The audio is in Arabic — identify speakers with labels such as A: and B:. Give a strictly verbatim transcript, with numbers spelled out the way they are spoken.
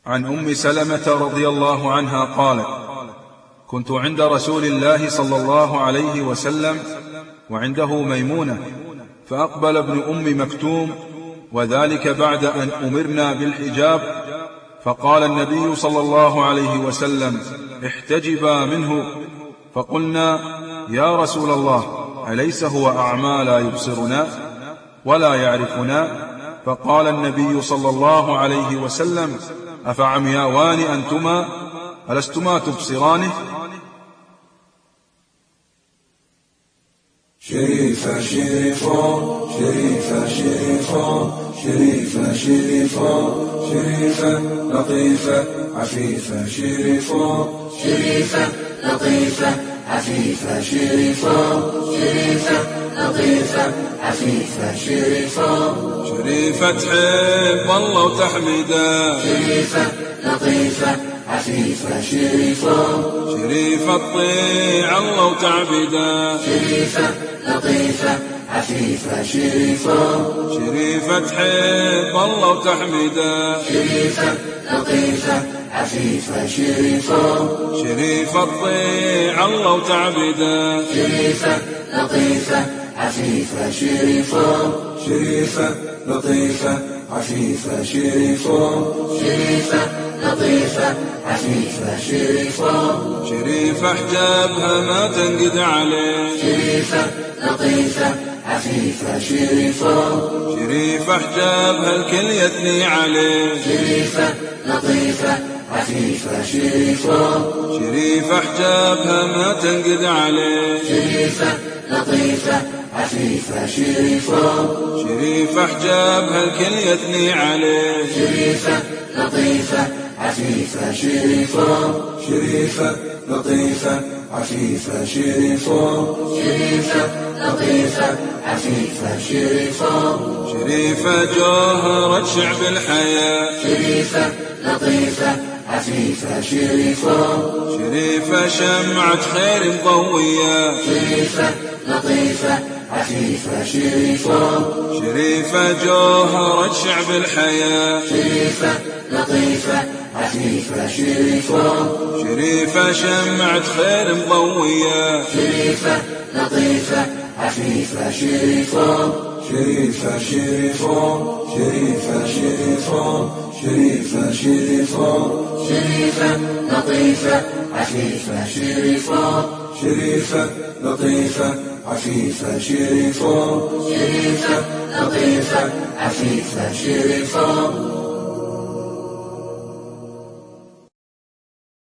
A: عن أم سلمة رضي الله عنها قالت: كنت عند رسول الله صلى الله عليه وسلم وعنده ميمونة، فأقبل ابن أم مكتوم، وذلك بعد أن أمرنا بالحجاب، فقال النبي صلى الله عليه وسلم: احتجبا منه. فقلنا: يا رسول الله، أليس هو أعمى لا يبصرنا ولا يعرفنا؟ فقال النبي صلى الله عليه وسلم: أفعمياوان أنتما؟ ألستما تبصرانه؟
B: شريفة شريفة شريفة شريفة شريفة شريفة شريفة لطيفة عفيفة شريفة شريفة لطيفة عفيفة شريفة شريفة لطيفة عفيفة شريفة
A: شريفة تحب الله وتحمده،
B: شريفة لطيفة عفيفة شريفة
A: شريفة تطيع الله وتعبده،
B: شريفة لطيفة عفيفة شريفة
A: شريفة تحب الله وتحمده،
B: شريفة لطيفة عفيفة شريفة
A: شريفة تطيع الله وتعبده،
B: شريفة لطيفة عفيفة شريفة شريفة لطيفة عفيفة شريفة شريفة لطيفة عفيفة شريفة
A: شريفة حجابها ما تنقد عليه،
B: شريفة لطيفة عفيفة شريفة
A: شريفة حجابها الكل يثني عليه،
B: شريفة لطيفة عفيفة شريفة
A: شريفة حجابها ما تنقد عليه،
B: شريفة لطيفة عفيفة شريفة
A: شريفة حجابها الكل يثني عليه،
B: شريفة لطيفة عفيفة شريفة شريفة لطيفة عفيفة شريفة شريفة لطيفة عفيفة شريفة
A: شريفة جوهرة شعب الحياة،
B: شريفة لطيفة عفيفة شريفة
A: شريفة شمعة خير مضوية،
B: شريفة لطيفة عفيفة شريفة
A: شريفة جوهرة شعب الحياة،
B: شريفة لطيفة عفيفة شريفة
A: شريفة شمعة خير مضوية،
B: شريفة لطيفة عفيفة شريفة شريفة شريفة شريفة شريفة شريفة شريفة شريفة لطيفة عفيفة شريفة شريفة لطيفة عفيفة شريفة شريفة لطيفة عفيفة شريفة